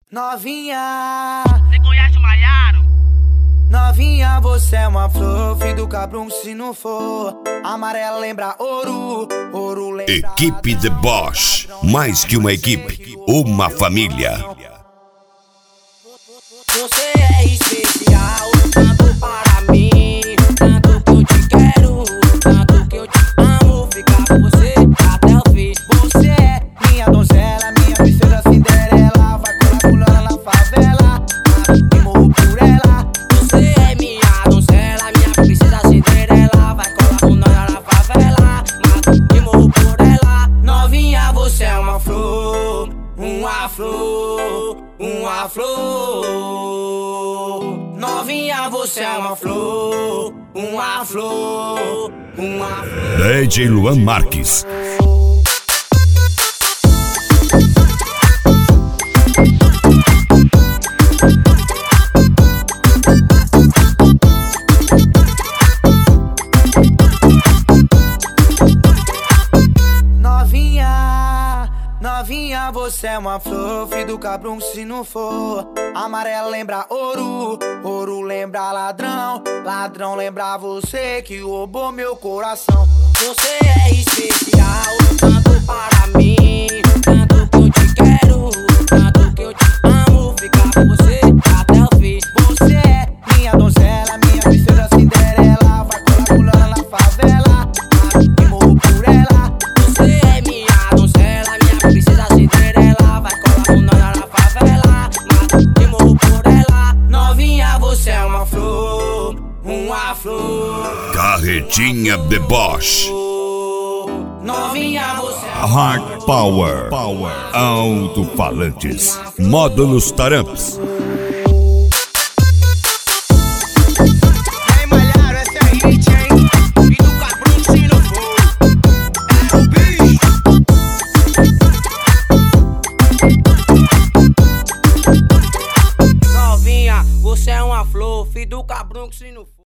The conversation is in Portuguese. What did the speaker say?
Novinha, Você conhece o Maiaro? novinha, você é uma flor, filho do cabrão, se não for amarela lembra ouro, ouro lembra Equipe The Boss, mais que uma equipe, uma família. Você é especial, tanto para mim, tanto que eu te quero, tanto que eu te amo, ficar com você até o fim. Você é minha donzela, minha princesa Cinderela, vai colar pulando na favela, e morro por ela. Você é minha donzela, minha princesa Cinderela, vai colar pulando na favela, e morro por ela. Novinha, você é uma flor, uma flor, uma flor. Novinha, você é uma flor, uma flor, uma flor. DJ Luan Marques. Novinha, você é uma flor, filho do cabrão, se não for amarela lembra ouro, ouro lembra ladrão, ladrão lembra você que roubou meu coração. Você é especial, tanto para mim, tanto que eu te quero, tanto que eu te amo, ficar com você até o fim. Você é minha donzela, minha princesa Cinderela, vai colar pulando na favela, e morro por ela. Você é minha donzela, minha princesa Cinderela, vai colar pulando na favela, e morro por ela. Novinha, você é uma flor, uma flor. Carretinha The Boss. Novinha, você é Hard Power. Alto-falantes. Módulos Taramps. Ei, Maiaro, essa é hit, hein? E do cabrão, se não for é o bicho. novinha, você é uma flor, filho do cabrão, se não for.